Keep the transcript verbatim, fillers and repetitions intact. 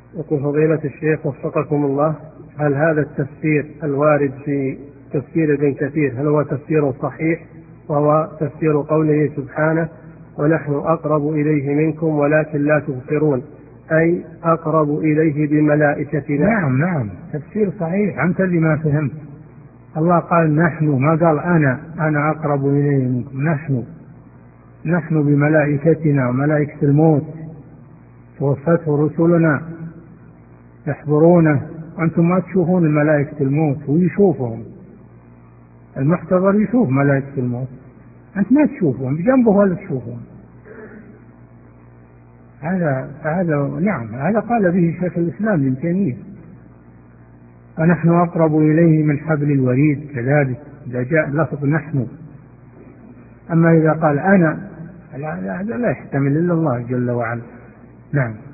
يقول فضيلة الشيخ وفقكم الله، هل هذا التفسير الوارد في تفسير ابن كثير هل هو تفسير صحيح، وهو تفسير قوله سبحانه ونحن أقرب إليه منكم ولكن لا تبصرون، أي أقرب إليه بملائكتنا؟ نعم نعم تفسير صحيح، أنت اللي ما فهمت. الله قال نحن، ما قال أنا أنا أقرب إليه منكم. نحن نحن بملائكتنا وملائكة الموت توفته رسلنا يحضرونه، أنتم ما تشوفون الملائكة الموت، ويشوفهم المحتضر، يشوف ملائكة الموت، أنت ما تشوفهم بجنبه ولا تشوفهم. هذا هذا نعم هذا قال به شيخ الإسلام ابن تيمية، ونحن أقرب إليه من حبل الوريد. كذلك إذا جاء لفظ نحن. أما إذا قال أنا، هذا لا يحتمل إلا الله جل وعلا. نعم.